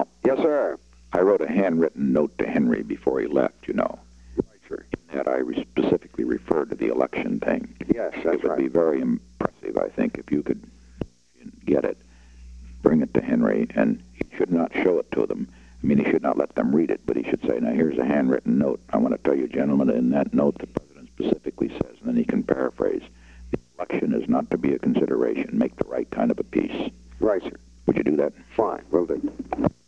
Yes, sir. I wrote a handwritten note to Henry before he left, you know. Right, sir. In that I specifically referred to the election thing. Yes, that's It would right. be very impressive, I think, if you could get it, bring it to Henry, and he should not show it to them. I mean, he should not let them read it, but he should say, now, here's a handwritten note. I want to tell you, gentlemen, in that note, the president specifically says, and then he can paraphrase, the election is not to be a consideration. Make the right kind of a peace. Right, sir. Would you do that? Fine, will do.